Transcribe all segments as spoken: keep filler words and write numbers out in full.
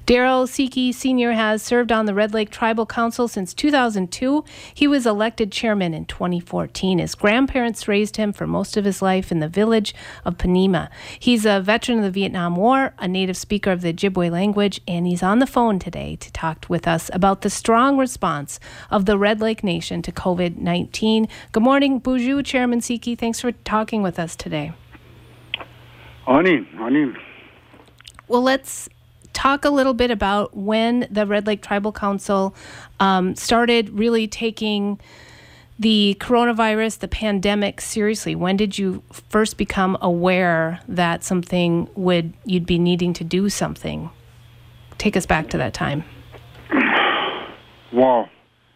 Darrell Siki Senior has served on the Red Lake Tribal Council since two thousand two. He was elected chairman in twenty fourteen. His grandparents raised him for most of his life in the village of Panema. He's a veteran of the Vietnam War, a native speaker of the Ojibwe language, and he's on the phone today to talk with us about the strong response of the Red Lake Nation to covid nineteen. Good morning, Bonjour, Chairman Siki. Thanks for talking with us today. Ani, Ani. Well, let's talk a little bit about when the Red Lake Tribal Council um, started really taking the coronavirus, the pandemic, seriously. When did you first become aware that something would you'd be needing to do something? Take us back to that time. Well,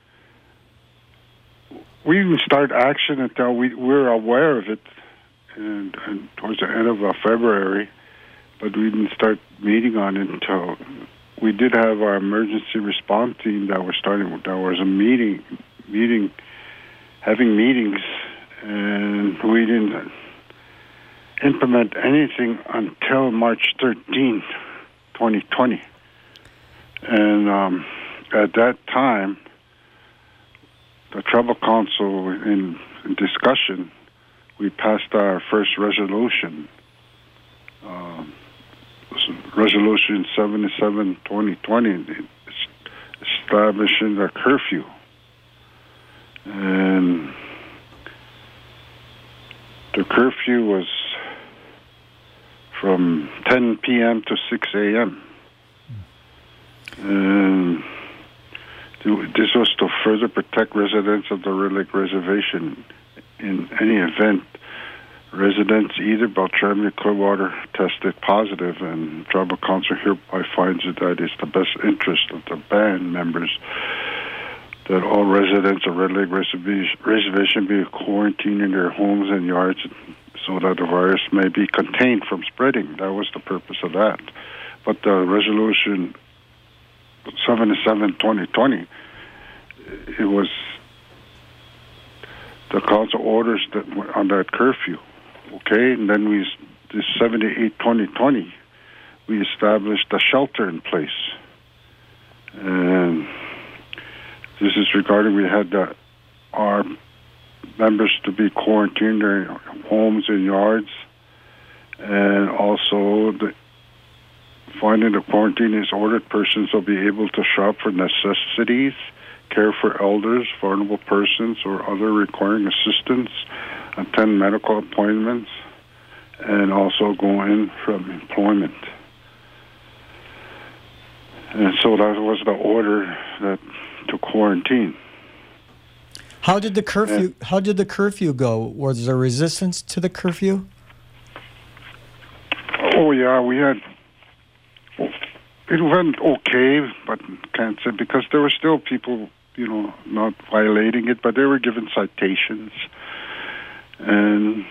we didn't start action until we, we were aware of it, and, and towards the end of uh, February. But we didn't start meeting on it until we did have our emergency response team that was starting. There was a meeting, meeting, having meetings, and we didn't implement anything until March thirteenth, twenty twenty. And um, at that time, the Tribal Council, in, in discussion, we passed our first resolution. Um, Resolution seventy-seven twenty twenty, establishing a curfew. And the curfew was from ten p.m. to six a.m. And this was to further protect residents of the Red Lake Reservation in any event. Residents either Beltrami or Clearwater tested positive, and Tribal Council hereby finds it that it's the best interest of the band members that all residents of Red Lake Reservation be quarantined in their homes and yards so that the virus may be contained from spreading. That was the purpose of that. But the resolution seventy-seven twenty twenty, it was the council orders that on that curfew. Okay, and then we, this seventy-eight twenty twenty, we established a shelter in place. And this is regarding, we had the, our members to be quarantined in their homes and yards, and also the finding the quarantine is ordered persons will be able to shop for necessities, care for elders, vulnerable persons, or other requiring assistance, attend medical appointments, and also go in from employment. And so that was the order that to quarantine. How did the curfew? And, how did the curfew go? Was there resistance to the curfew? Oh yeah, we had. It went okay, but can't say because there were still people, you know, not violating it, but they were given citations. And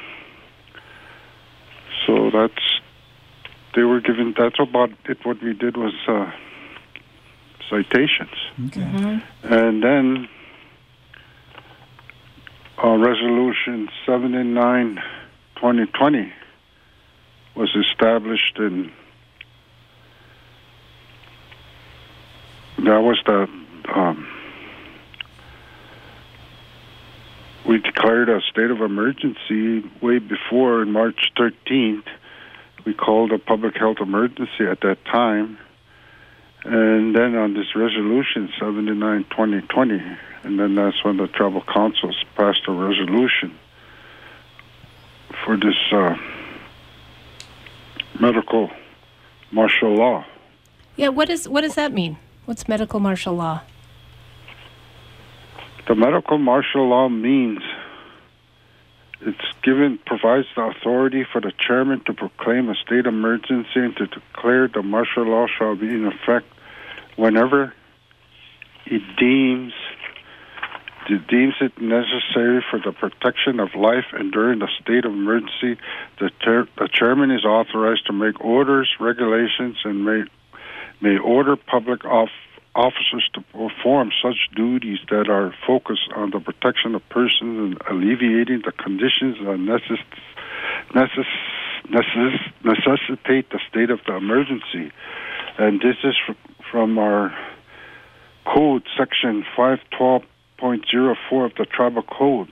so that's, they were given, that's about it. What we did was uh, citations. Okay. Mm-hmm. And then uh, Resolution seventy-nine twenty twenty was established, and that was the, um, we declared a state of emergency way before. On March thirteenth, we called a public health emergency at that time. And then on this resolution, seventy-nine twenty twenty, and then that's when the Tribal Councils passed a resolution for this uh, medical martial law. Yeah, what is what does that mean? What's medical martial law? The medical martial law means it's given, provides the authority for the chairman to proclaim a state of emergency and to declare the martial law shall be in effect whenever it deems, it deems it necessary for the protection of life, and during the state of emergency, the, ter- the chairman is authorized to make orders, regulations, and may, may order public off- officers to perform such duties that are focused on the protection of persons and alleviating the conditions that necess- necess- necess- necessitate the state of the emergency. And this is from our code, section five twelve point oh four of the Tribal Code.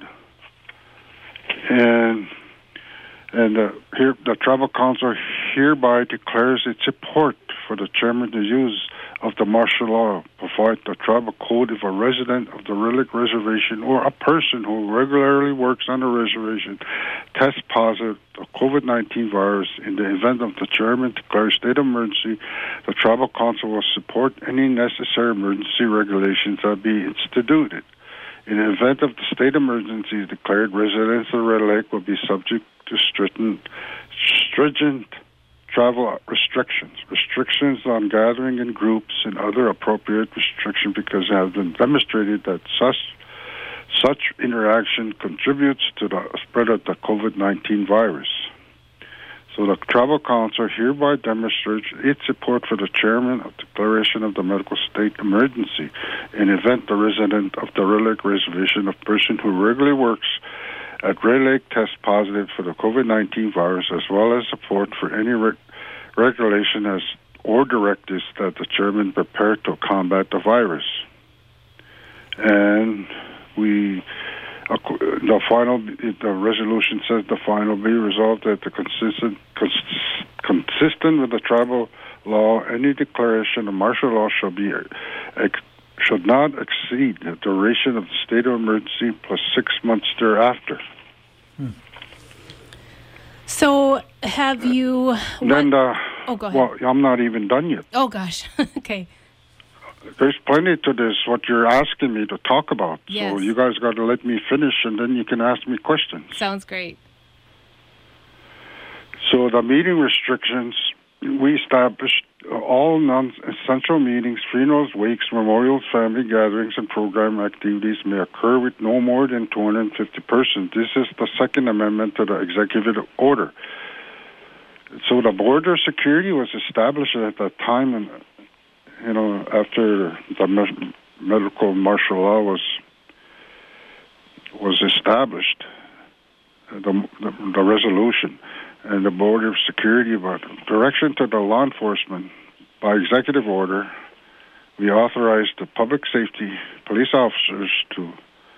And and uh, here the Tribal Council hereby declares its support for the chairman to use of the martial law, provide the Tribal Code if a resident of the Red Lake Reservation or a person who regularly works on the reservation tests positive for COVID nineteen virus. In the event of the chairman declares state of emergency, the Tribal Council will support any necessary emergency regulations that be instituted. In the event of the state emergency declared, residents of Red Lake will be subject to stringent, stringent travel restrictions, restrictions on gathering in groups, and other appropriate restrictions because it has been demonstrated that such such interaction contributes to the spread of the COVID nineteen virus. So the Tribal Council hereby demonstrates its support for the chairman of the declaration of the medical state emergency in the event the resident of the Red Lake Reservation, a person who regularly works at Red Lake, tests positive for the COVID nineteen virus, as well as support for any re- regulation as or directives that the chairman prepare to combat the virus. And we, uh, the final, the resolution says the final be resolved that the consistent, cons- consistent with the tribal law, any declaration of martial law shall be ex- should not exceed the duration of the state of emergency plus six months thereafter. Hmm. So, have you... Then, uh, oh, go ahead. Well, I'm not even done yet. Oh, gosh. Okay. There's plenty to this, what you're asking me to talk about. Yes. So you guys got to let me finish, and then you can ask me questions. Sounds great. So the meeting restrictions, we established all non-essential meetings, funerals, wakes, memorials, family gatherings, and program activities may occur with no more than two hundred fifty persons. This is the Second Amendment to the Executive Order. So the border security was established at that time, and you know, after the me- medical martial law was was established, the, the, the resolution. And the border security, but direction to the law enforcement by executive order, we authorized the public safety police officers to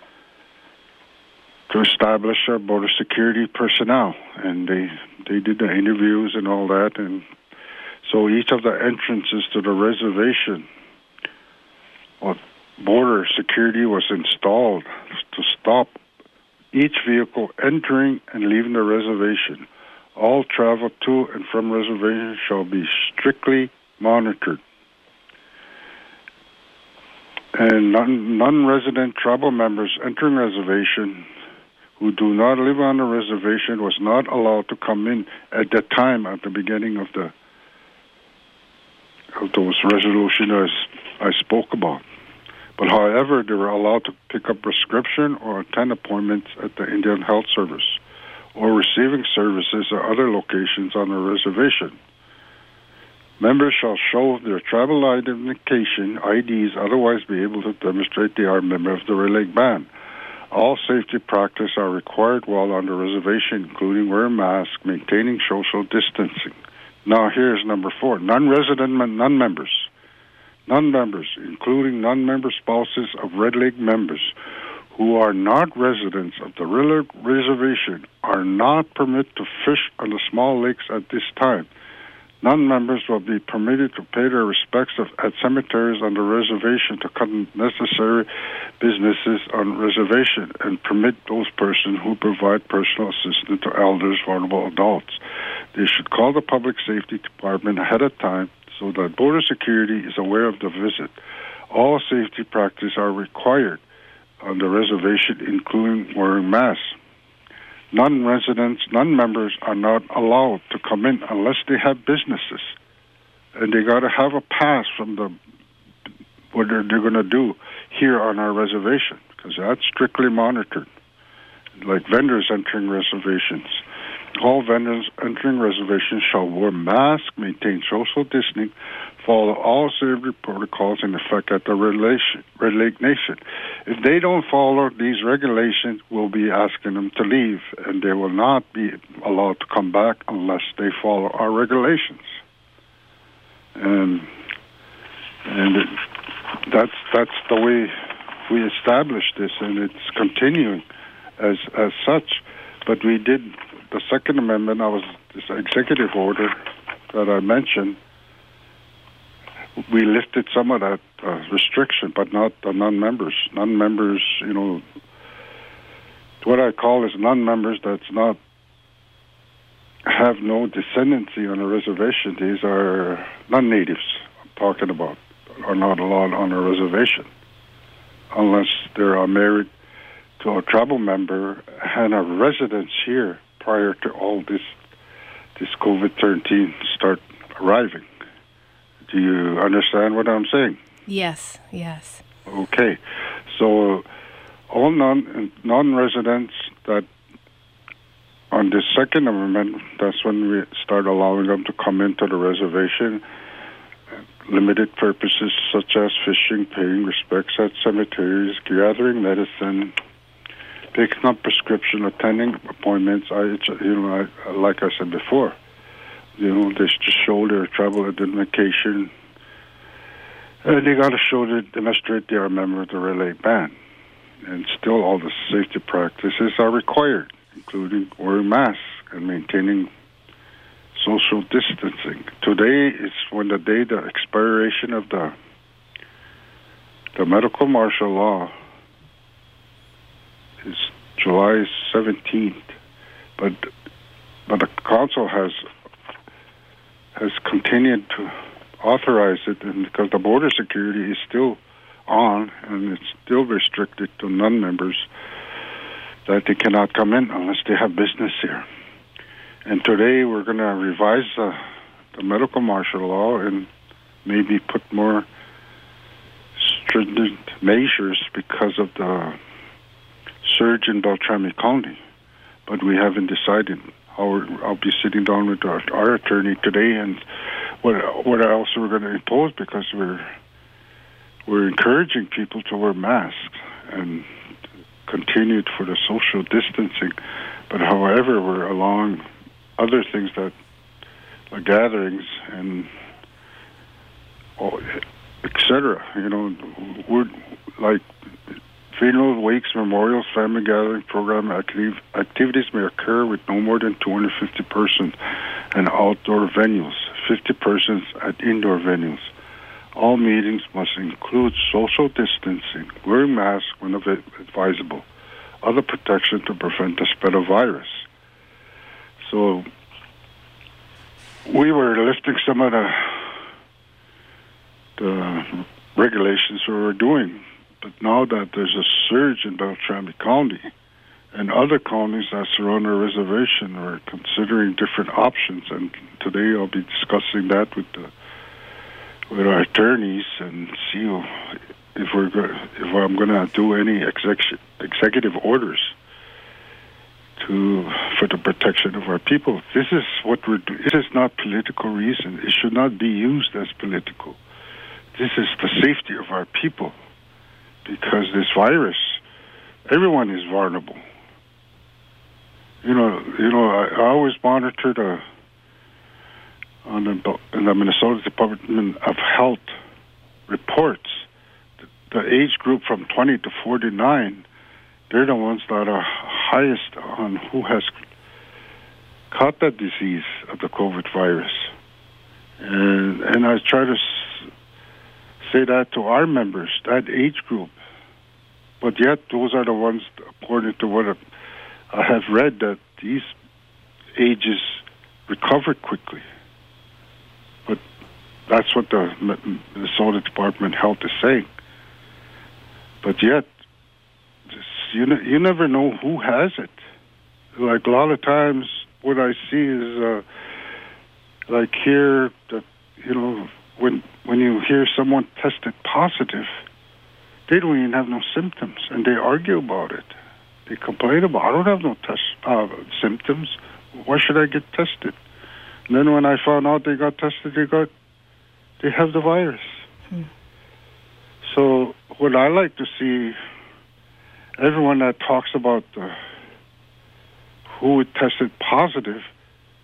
to establish our border security personnel, and they they did the interviews and all that, and so each of the entrances to the reservation, well, border security was installed to stop each vehicle entering and leaving the reservation. All travel to and from reservation shall be strictly monitored. And non- non-resident tribal members entering reservation who do not live on the reservation was not allowed to come in at that time at the beginning of the of those resolutions as I spoke about. But however, they were allowed to pick up prescription or attend appointments at the Indian Health Service or receiving services at other locations on the reservation. Members shall show their tribal identification, I Ds, otherwise be able to demonstrate they are a member of the Red Lake Band. All safety practices are required while on the reservation, including wearing masks, maintaining social distancing. Now here's number four, non-resident non-members. Non-members, including non-member spouses of Red Lake members, who are not residents of the Red Lake Reservation, are not permitted to fish on the small lakes at this time. Non-members will be permitted to pay their respects of, at cemeteries on the reservation to conduct necessary businesses on reservation and permit those persons who provide personal assistance to elders, vulnerable adults. They should call the Public Safety Department ahead of time so that border security is aware of the visit. All safety practices are required on the reservation, including wearing masks. Non-residents, non-members are not allowed to come in unless they have businesses, and they got to have a pass from the what they're, they're going to do here on our reservation, because that's strictly monitored. Like vendors entering reservations, all vendors entering reservations shall wear masks, maintain social distancing, follow all safety protocols in effect at the Red Lake Nation. If they don't follow these regulations, we'll be asking them to leave, and they will not be allowed to come back unless they follow our regulations. And And it, that's that's the way we established this, and it's continuing as as such. But we did the Second Amendment. I was this executive order that I mentioned. We lifted some of that uh, restriction, but not the non-members. Non-members, you know, what I call is non-members that's not have no descendancy on a reservation. These are non-natives I'm talking about, are not allowed on a reservation unless they are married to a tribal member and a residence here prior to all this this COVID nineteen start arriving. Do you understand what I'm saying? Yes, yes. Okay. So all non, non-residents that on the Second Amendment, that's when we start allowing them to come into the reservation. Limited purposes such as fishing, paying respects at cemeteries, gathering medicine, picking up prescription, attending appointments. I, you know, I, like I said before, you know, they just show their travel identification, and they got to show that demonstrate they are a member of the relay band. And still, all the safety practices are required, including wearing masks and maintaining social distancing. Today is when the day the expiration of the the medical martial law is July seventeenth, but but the council has has continued to authorize it, and because the border security is still on and it's still restricted to non-members, that they cannot come in unless they have business here. And today we're going to revise uh, the medical martial law and maybe put more stringent measures because of the surge in Beltrami County. But we haven't decided how we're, I'll be sitting down with our, our attorney today and what what else we're going to impose, because we're we're encouraging people to wear masks and continued for the social distancing. But however, we're allowing other things that like gatherings and et cetera. You know, we're like funeral, wakes, memorials, family gathering program activ- activities may occur with no more than two hundred fifty persons and outdoor venues, fifty persons at indoor venues. All meetings must include social distancing, wearing masks when av- advisable, other protection to prevent the spread of virus. So we were lifting some of the, the regulations we were doing, but now that there's a surge in Beltrami County and other counties that surround our reservation, we're considering different options. And today I'll be discussing that with the with our attorneys and see if we're go- if I'm going to do any exec- executive orders to for the protection of our people. This is what we're doing. This is not political reason. It should not be used as political. This is the safety of our people, because this virus, everyone is vulnerable. You know, you know. I, I always monitor the on the, in the Minnesota Department of Health reports. The, the age group from twenty to forty-nine, they're the ones that are highest on who has caught that disease of the COVID virus. And and I try to s- say that to our members, that age group. But yet, those are the ones, according to what I have read, that these ages recovered quickly. But that's what the Minnesota Department of Health is saying. But yet, you ne- you never know who has it. Like a lot of times, what I see is uh, like here that you know when when you hear someone tested positive, they don't even have no symptoms, and they argue about it. They complain about, I don't have no test uh, symptoms. Why should I get tested? And then when I found out they got tested, they got they have the virus. Hmm. So what I like to see, everyone that talks about the, who tested positive,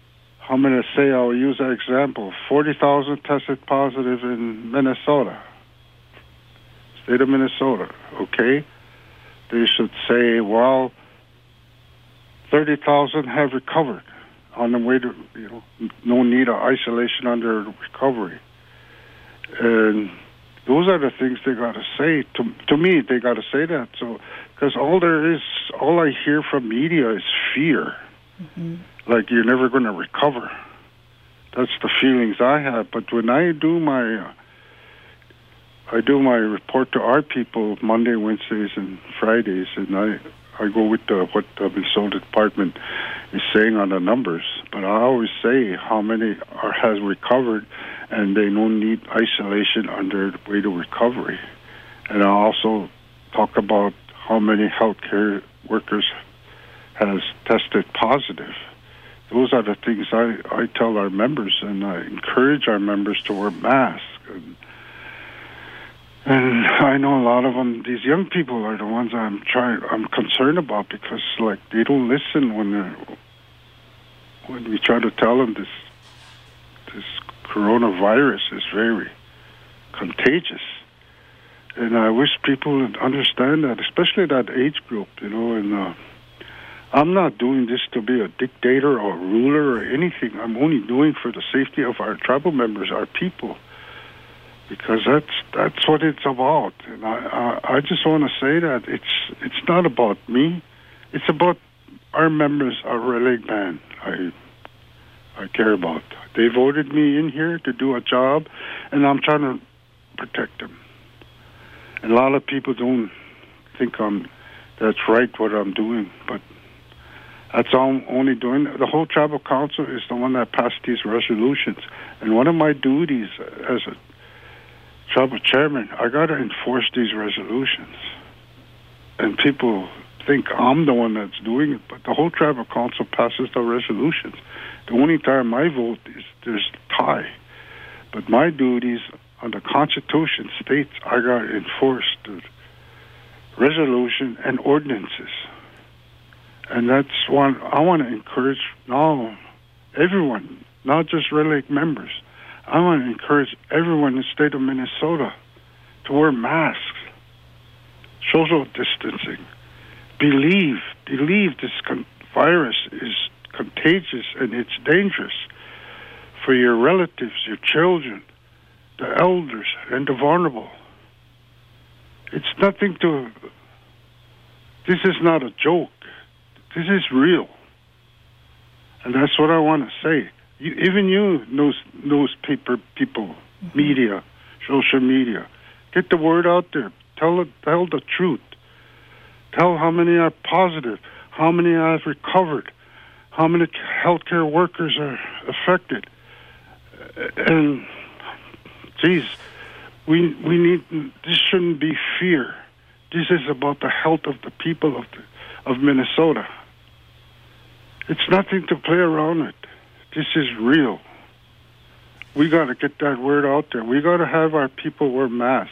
I'm going to say, I'll use an example. forty thousand tested positive in Minnesota, state of Minnesota, okay? They should say, well, thirty thousand have recovered on the way to, you know, no need of isolation under recovery. And those are the things they got to say. To to me, they got to say that. So, because all there is, all I hear from media is fear. Mm-hmm. Like you're never going to recover. That's the feelings I have. But when I do my, uh, I do my report to our people Monday, Wednesdays, and Fridays, and I, I go with the, what the Minnesota Department is saying on the numbers. But I always say how many are has recovered, and they don't need isolation under the way to recovery. And I also talk about how many healthcare workers has tested positive. Those are the things I, I tell our members, and I encourage our members to wear masks. And, and I know a lot of them, these young people are the ones I'm trying, I'm concerned about, because like they don't listen when they're, when we try to tell them this this coronavirus is very contagious. And I wish people would understand that, especially that age group, you know. And uh, I'm not doing this to be a dictator or a ruler or anything. I'm only doing for the safety of our tribal members, our people, because that's that's what it's about. And I I, I just want to say that it's it's not about me. It's about our members, our Red Lake Band. I I care about. They voted me in here to do a job, and I'm trying to protect them. And a lot of people don't think I'm that's right what I'm doing, but that's all I'm only doing. The whole tribal council is the one that passed these resolutions, and one of my duties as a tribal chairman, I got to enforce these resolutions. And people think I'm the one that's doing it, but the whole tribal council passes the resolutions. The only time I vote is there's tie. But my duties on the Constitution states I got to enforce the resolution and ordinances. And that's one I want to encourage now everyone, not just Red Lake members. I want to encourage everyone in the state of Minnesota to wear masks, social distancing. Believe, believe this con- virus is contagious and it's dangerous for your relatives, your children, the elders, and the vulnerable. It's nothing to... This is not a joke. This is real. And that's what I want to say. You, even you, news, newspaper people, mm-hmm. media, social media, get the word out there. Tell it, tell the truth. Tell how many are positive, how many have recovered, how many healthcare workers are affected. And, geez, we we need, this shouldn't be fear. This is about the health of the people of the, of Minnesota. It's nothing to play around with. This is real. We got to get that word out there. We got to have our people wear masks.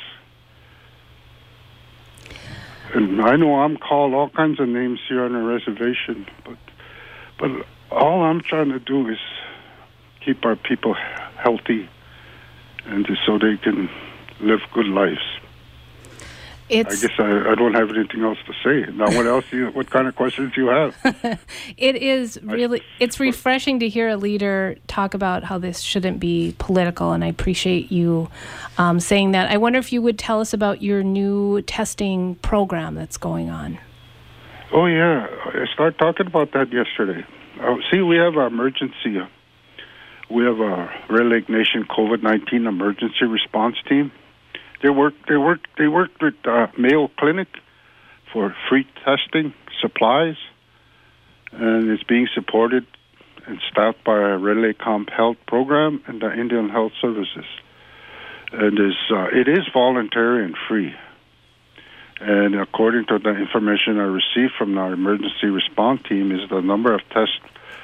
And I know I'm called all kinds of names here on the reservation, but but all I'm trying to do is keep our people healthy, and just so they can live good lives. It's, I guess I, I don't have anything else to say. Now, what else? Do you, what kind of questions do you have? It is really, it's refreshing to hear a leader talk about how this shouldn't be political, and I appreciate you um, saying that. I wonder if you would tell us about your new testing program that's going on. Oh, yeah. I started talking about that yesterday. Uh, see, we have an emergency. Uh, we have a Red Lake Nation COVID nineteen emergency response team. They work. They work. They worked with uh, Mayo Clinic for free testing supplies, and it's being supported and staffed by a Red Lake Comp Health program and the Indian Health Services. And is uh, it is voluntary and free. And according to the information I received from our emergency response team, is the number of tests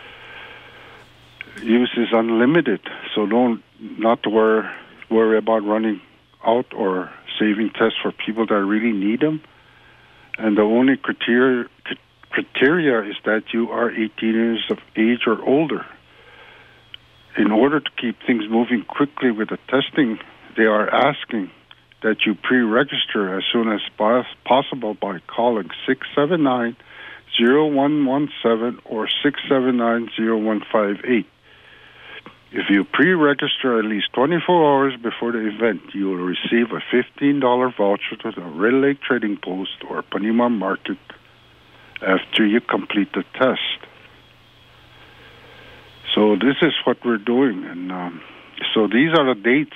use is unlimited. So don't not to worry worry about running out or saving tests for people that really need them. And the only criteria criteria is that you are eighteen years of age or older. in order to keep things moving quickly with the testing, they are asking that you pre-register as soon as pos- possible by calling six seven nine, zero one one seven or six seven nine, zero one five eight. If you pre-register at least twenty-four hours before the event, you will receive a fifteen dollars voucher to the Red Lake Trading Post or Panema Market after you complete the test. So this is what we're doing. And um, so these are the dates.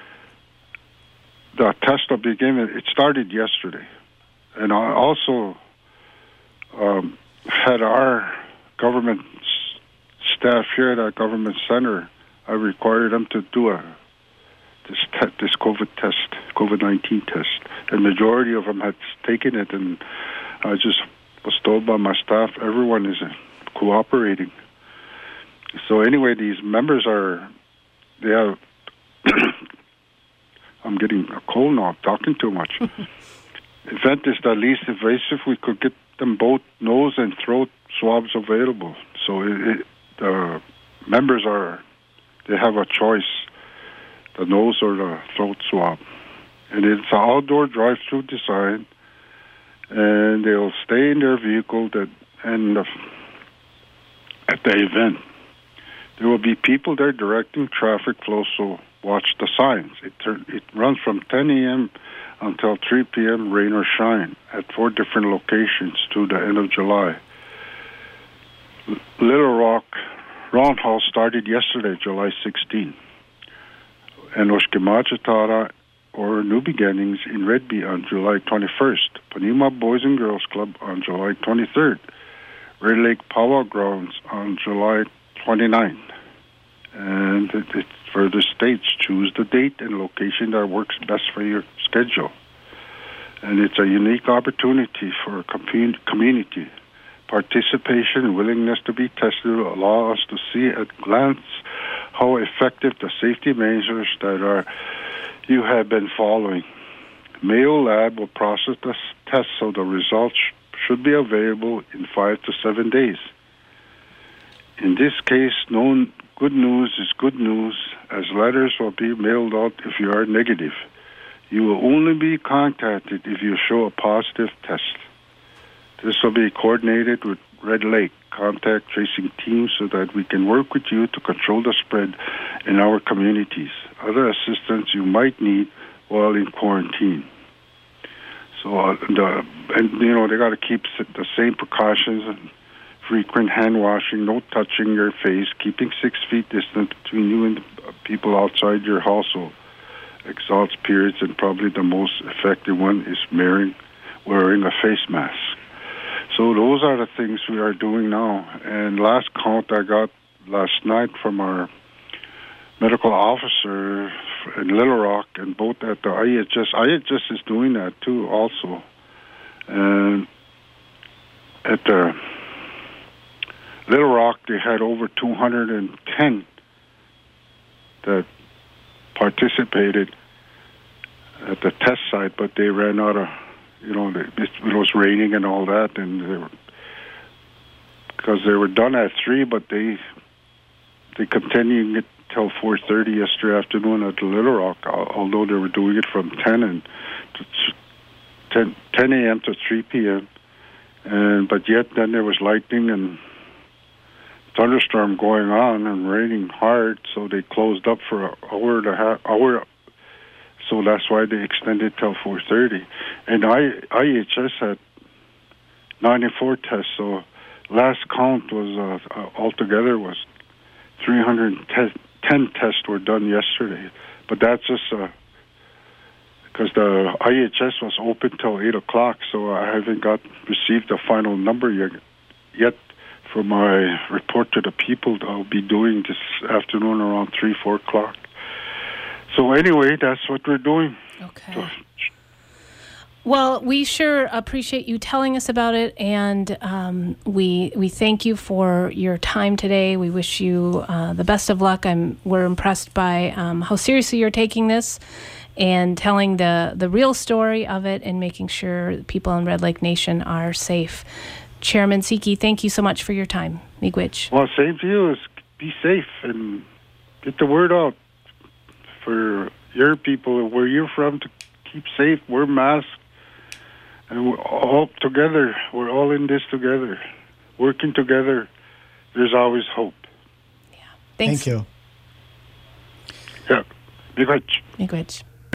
The test will begin. It started yesterday. And I also um, had our government staff here at our government center, I required them to do a this te- this COVID test, COVID nineteen test. And the majority of them had taken it, and I just was told by my staff, everyone is cooperating. So anyway, these members are, they have, I'm getting a cold now, I'm talking too much. Event is the least invasive. We could get them both nose and throat swabs available. So it, it, the members are, they have a choice, the nose or the throat swab. And it's an outdoor drive-through design, and they'll stay in their vehicle that, and the, at the event. There will be people there directing traffic flow, so watch the signs. It, tur- it runs from ten a.m. until three p.m., rain or shine, at four different locations through the end of July. L- Little Rock Roundhouse started yesterday, July sixteenth. And Oshkomachi or New Beginnings in Redby on July twenty-first. Panema Boys and Girls Club on July twenty-third. Red Lake Powwow Grounds on July twenty-ninth. And it, it further states, choose the date and location that works best for your schedule. And it's a unique opportunity for a com- community. Participation and willingness to be tested will allow us to see at a glance how effective the safety measures that are you have been following. Mayo Lab will process the test, so the results sh- should be available in five to seven days. In this case, no good news is good news, as letters will be mailed out if you are negative. You will only be contacted if you show a positive test. This will be coordinated with Red Lake contact tracing teams so that we can work with you to control the spread in our communities. Other assistance you might need while in quarantine. So, uh, the, and you know, they got to keep the same precautions and frequent hand washing, no touching your face, keeping six feet distance between you and the people outside your household. Exalts periods, and probably the most effective one is wearing, wearing a face mask. So those are the things we are doing now. And last count I got last night from our medical officer in Little Rock, and both at the I H S. I H S is doing that too also. And at the Little Rock, they had over two hundred ten that participated at the test site, but they ran out of, you know, it was raining and all that, and they were, because they were done at three, but they they continued it till four thirty yesterday afternoon at the Little Rock, although they were doing it from ten and to ten a.m. to three p.m. And but yet then there was lightning and thunderstorm going on and raining hard, so they closed up for an hour and a half hour. So that's why they extended till four thirty. And I, I H S had ninety-four tests, so last count was uh, uh, altogether was three hundred ten tests were done yesterday. But that's just because uh, the I H S was open till eight o'clock, so I haven't got received the final number yet. Yet for my report to the people, I'll be doing this afternoon around three, four o'clock. So anyway, that's what we're doing. Okay. So, well, we sure appreciate you telling us about it, and um, we we thank you for your time today. We wish you uh, the best of luck. I'm we're impressed by um, how seriously you're taking this and telling the the real story of it, and making sure people in Red Lake Nation are safe. Chairman Siki, thank you so much for your time. Miigwech. Well, same to you. Is be safe, and get the word out for your people, where you're from, to keep safe, wear masks, and we're all together. We're all in this together. Working together, there's always hope. Thanks. Thank you. Yeah. Miigwech. Miigwech.